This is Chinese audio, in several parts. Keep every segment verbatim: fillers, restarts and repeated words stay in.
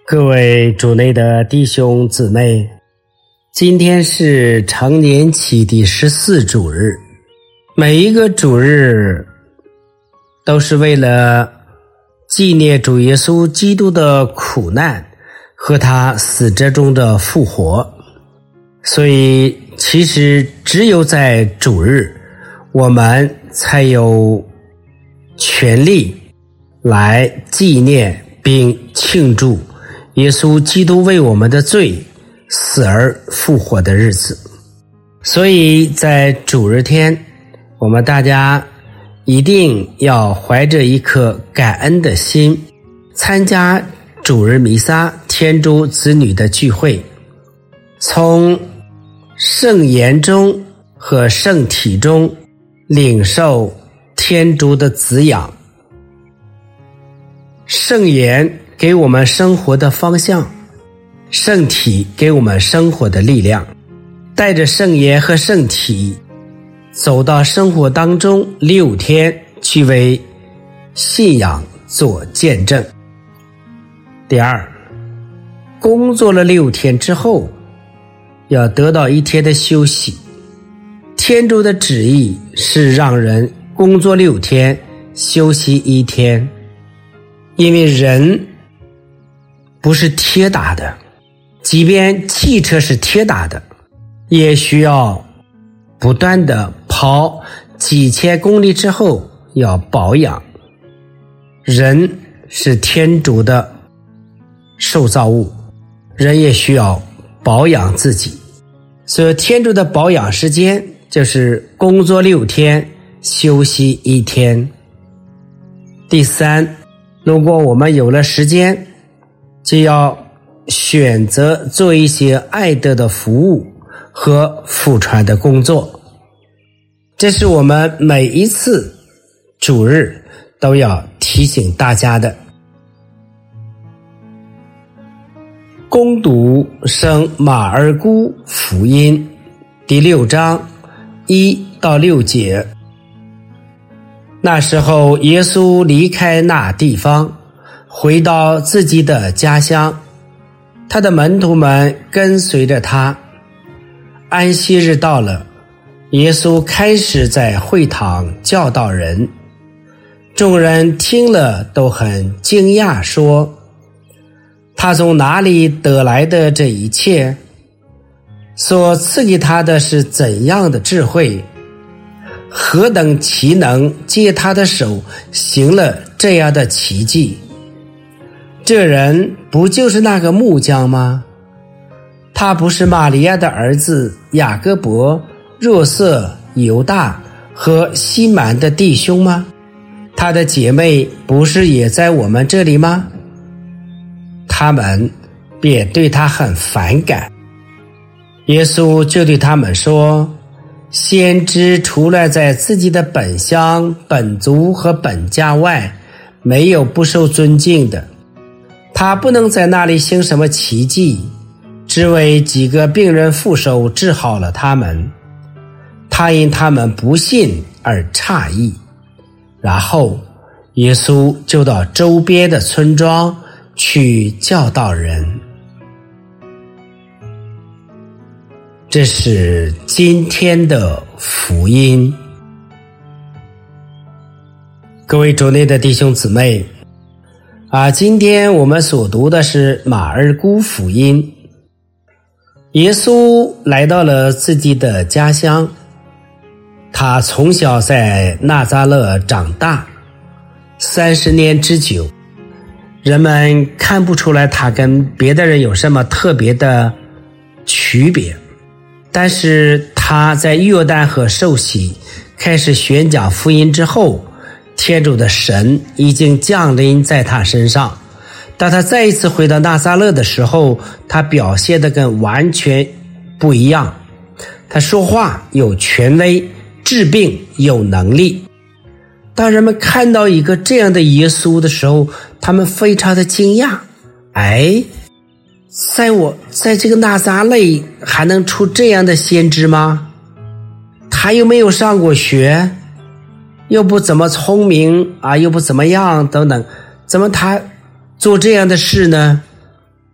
各位主内的弟兄姊妹，今天是常年期第十四主日。每一个主日都是为了纪念主耶稣基督的苦难和他死者中的复活，所以其实只有在主日我们才有权利来纪念并庆祝耶稣基督为我们的罪死而复活的日子。所以在主日天，我们大家一定要怀着一颗感恩的心参加主日弥撒天主子女的聚会，从圣言中和圣体中领受天主的滋养。圣言给我们生活的方向，圣体给我们生活的力量，带着圣言和圣体走到生活当中六天，去为信仰做见证。第二，工作了六天之后要得到一天的休息。天主的旨意是让人工作六天休息一天，因为人不是铁打的，即便汽车是铁打的，也需要不断的跑几千公里之后要保养。人是天主的受造物，人也需要保养自己，所以天主的保养时间就是工作六天休息一天。第三，如果我们有了时间，就要选择做一些爱德的服务和福传的工作。这是我们每一次主日都要提醒大家的。恭读圣马尔谷福音第六章一到六节。那时候耶稣离开那地方，回到自己的家乡，他的门徒们跟随着他。安息日到了，耶稣开始在会堂教导人，众人听了都很惊讶，说：他从哪里得来的这一切？所赐给他的是怎样的智慧？何等奇能借他的手行了这样的奇迹？这人不就是那个木匠吗？他不是玛利亚的儿子雅各伯、若瑟、犹大和西满的弟兄吗？他的姐妹不是也在我们这里吗？他们便对他很反感。耶稣就对他们说：先知除了在自己的本乡、本族和本家外，没有不受尊敬的。他不能在那里行什么奇迹，只为几个病人复手治好了他们。他因他们不信而诧异。然后耶稣就到周边的村庄去教导人。这是今天的福音。各位主内的弟兄姊妹啊，今天我们所读的是马尔谷福音。耶稣来到了自己的家乡，他从小在纳匝勒长大，三十年之久，人们看不出来他跟别的人有什么特别的区别。但是他在约旦河受洗开始宣讲福音之后，天主的神已经降临在他身上。当他再一次回到纳匝勒的时候，他表现得跟完全不一样。他说话有权威，治病有能力。当人们看到一个这样的耶稣的时候，他们非常的惊讶。哎，在我在这个纳匝勒还能出这样的先知吗？他又没有上过学，又不怎么聪明啊，又不怎么样等等，怎么他做这样的事呢？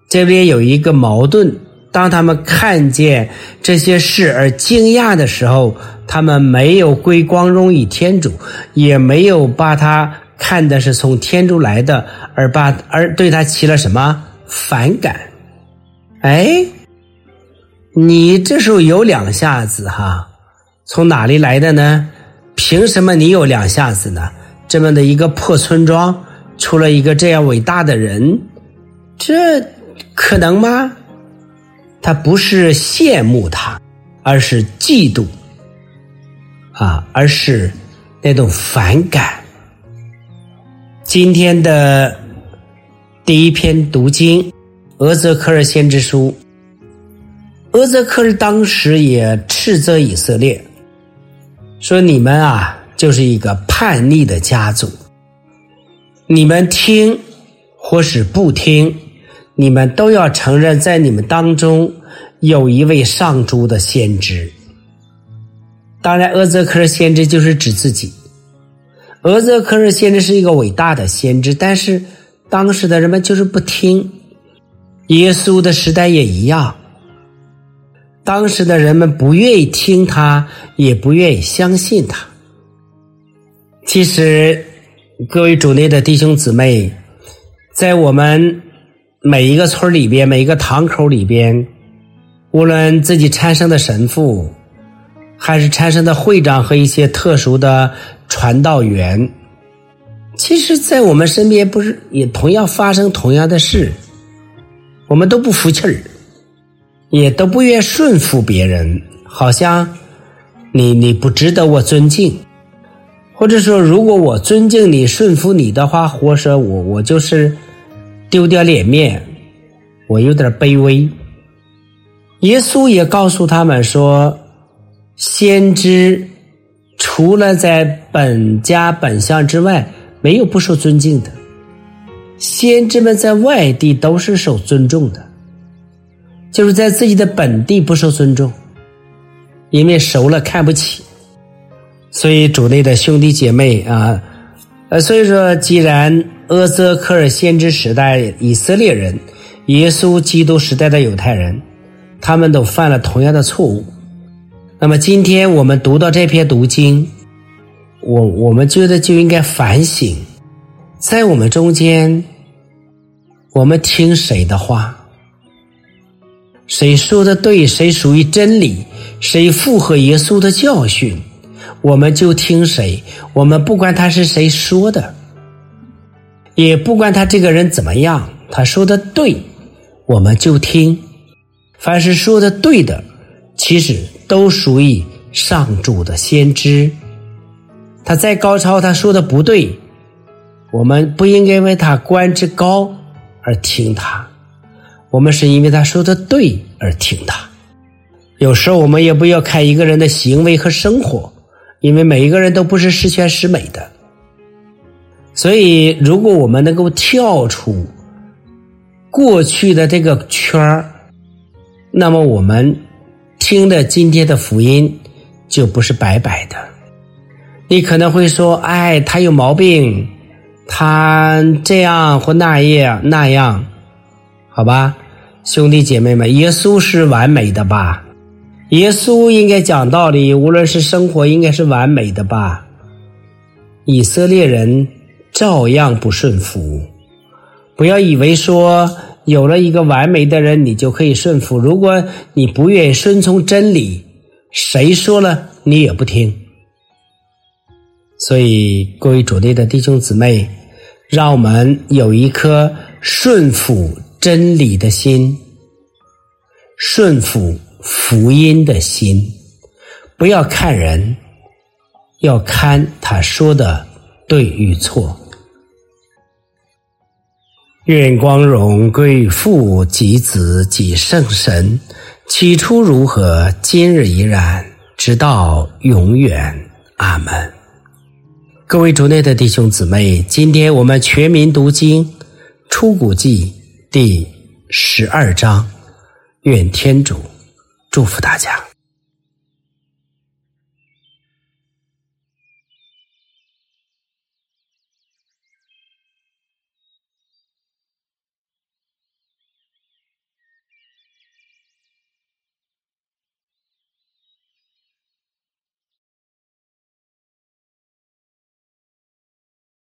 这边有一个矛盾，当他们看见这些事而惊讶的时候，他们没有归光荣于天主，也没有把他看的是从天主来的，而把而对他起了什么反感。哎，你这时候有两下子哈，从哪里来的呢？凭什么你有两下子呢？这么的一个破村庄出了一个这样伟大的人，这可能吗？他不是羡慕他，而是嫉妒啊，而是那种反感。今天的第一篇读经，俄泽克尔先知书。俄泽克尔当时也斥责以色列，说你们啊就是一个叛逆的家族，你们听或是不听，你们都要承认在你们当中有一位上主的先知。当然俄泽克尔先知就是指自己，俄泽克尔先知是一个伟大的先知，但是当时的人们就是不听。耶稣的时代也一样，当时的人们不愿意听他，也不愿意相信他。其实各位主内的弟兄姊妹，在我们每一个村里边，每一个堂口里边，无论自己产生的神父，还是产生的会长和一些特殊的传道员，其实在我们身边不是也同样发生同样的事，我们都不服气儿，也都不愿顺服别人，好像你你不值得我尊敬，或者说如果我尊敬你顺服你的话，或者我我就是丢掉脸面，我有点卑微。耶稣也告诉他们说，先知除了在本家本乡之外，没有不受尊敬的。先知们在外地都是受尊重的，就是在自己的本地不受尊重，因为熟了看不起。所以主内的兄弟姐妹啊，呃，所以说既然俄泽克尔先知时代以色列人，耶稣基督时代的犹太人，他们都犯了同样的错误，那么今天我们读到这篇读经，我我们觉得就应该反省，在我们中间我们听谁的话，谁说的对，谁属于真理，谁符合耶稣的教训，我们就听谁。我们不管他是谁说的，也不管他这个人怎么样，他说的对我们就听。凡是说的对的，其实都属于上主的先知。他再高超，他说的不对，我们不应该为他官职高而听他，我们是因为他说的对而听他。有时候我们也不要看一个人的行为和生活，因为每一个人都不是十全十美的。所以如果我们能够跳出过去的这个圈儿，那么我们听的今天的福音就不是白白的。你可能会说，哎，他有毛病，他这样或那样那样，好吧，兄弟姐妹们，耶稣是完美的吧？耶稣应该讲道理，无论是生活应该是完美的吧？以色列人照样不顺服。不要以为说有了一个完美的人你就可以顺服，如果你不愿意顺从真理，谁说了你也不听。所以各位主内的弟兄姊妹，让我们有一颗顺服真理的心，顺服福音的心，不要看人，要看他说的对与错。愿光荣归于父及子及圣神，起初如何，今日依然，直到永远。阿门。各位主内的弟兄姊妹，今天我们全民读经出谷记第十二章，愿天主祝福大家。